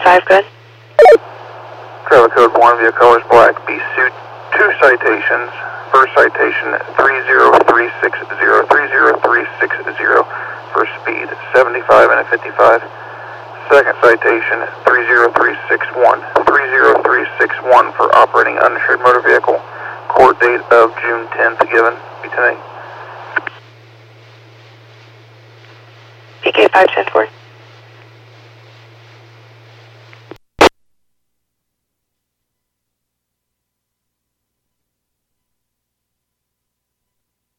PK5, good. Trailer code 1, vehicle color is black, be suit 2 citations. First citation 30360, 30360 for speed 75 and a 55. Second citation 30361, 30361 for operating uninsured motor vehicle. Court date of June 10th given. Be tonight. PK5, 10-4.